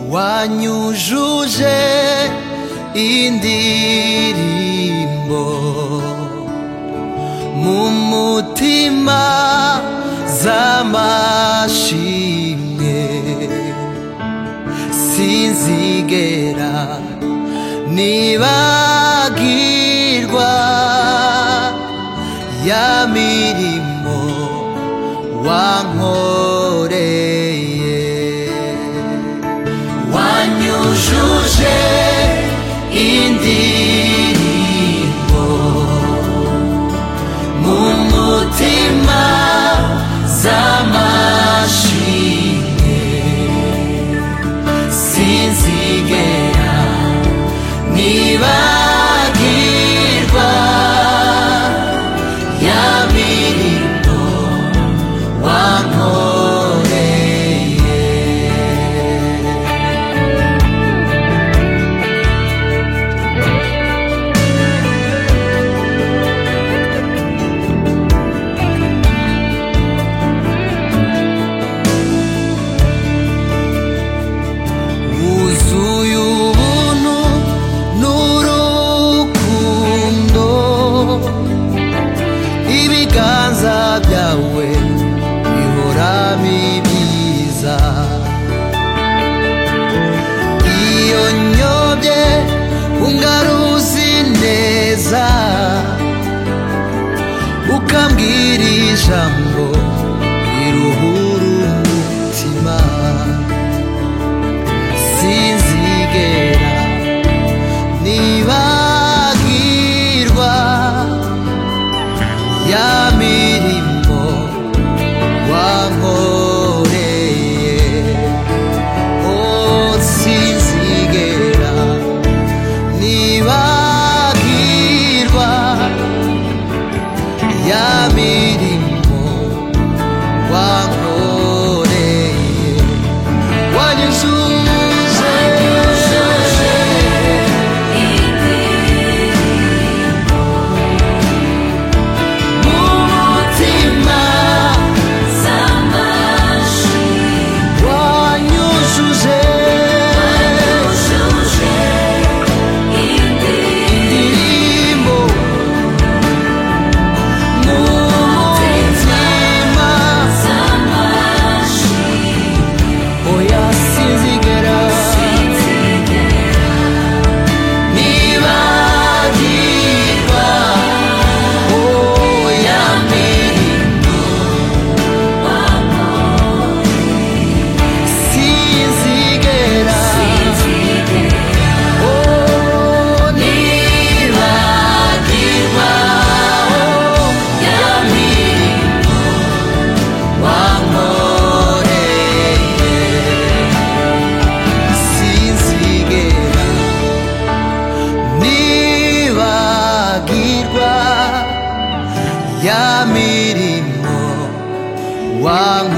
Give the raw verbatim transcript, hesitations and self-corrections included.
wanyujuje indirimbo mu mutima z'amashimwe, sinzigera nibagirwa ya mirimo wankoreye. Wanyujuje indirimbo mu mutima z'amashimwe, sinzigera nibagirwa ya mirimo wankoreye. Wuzuye ubuntu n'urukundo, ibiganza byawe bihora bibiza. Iyo nyobye ungaruzi neza, ukambwira ijambo riruhura umutima, sinzigera nibagirwa ya mirimo wankoreye. Oh, sinzigera nibagirwa ya mirimo wankoreye. Wanyujuje mu mutima z'amashimwe, wanyujuje indirimbo mu mutima z'amashimwe. Oya, sinzigera nibagirwa oh ya mirimo sinzigera oh nibagirwa oh ya mirimo wankoreye. Sinzigera nibagirwa ya mirimo wankoreye.